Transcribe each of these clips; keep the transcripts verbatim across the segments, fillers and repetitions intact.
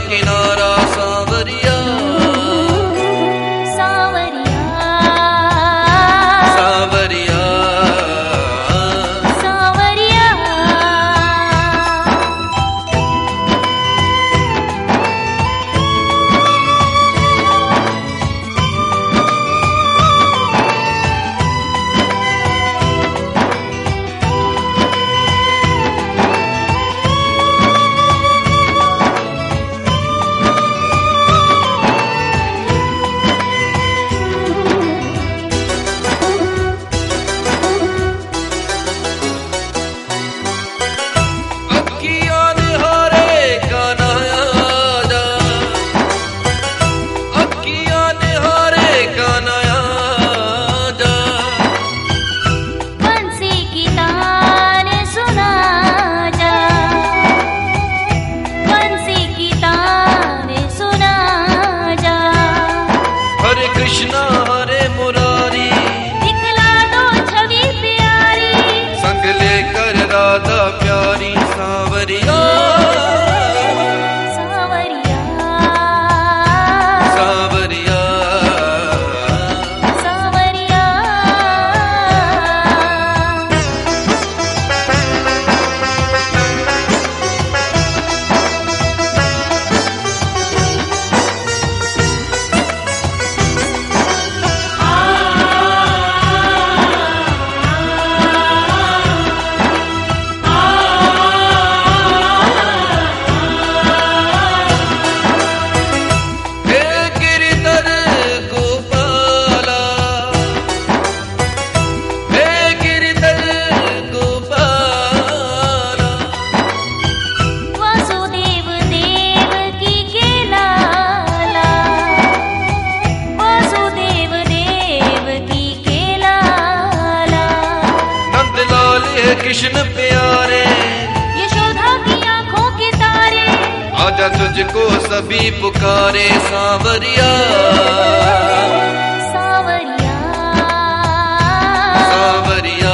किनारा सांवरिया सांवरिया सांवरिया सांवरिया। कृष्णा हरे मुरारी दिखला दो छवि प्यारी, संग लेकर राधा प्यारी सांवरिया सांवरिया सांवरिया सांवरिया। कृष्ण प्यारे यशोदा की आंखों के तारे, आजा तुझको सभी पुकारे सांवरिया सांवरिया सांवरिया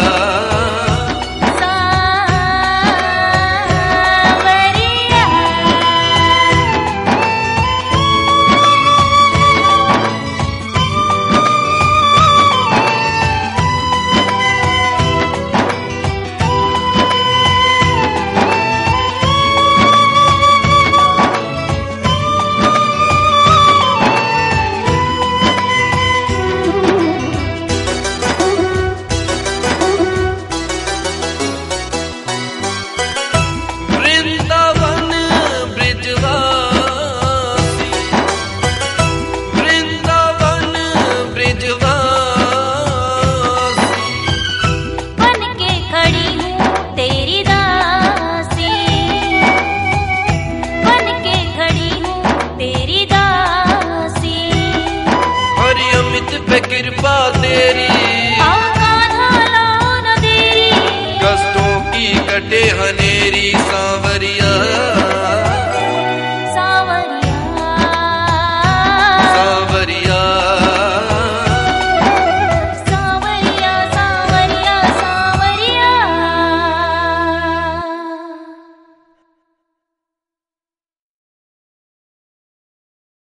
पे कृपा तेरी, आओ कान्हा लाओ न देरी, कष्टों की कटे हनेरी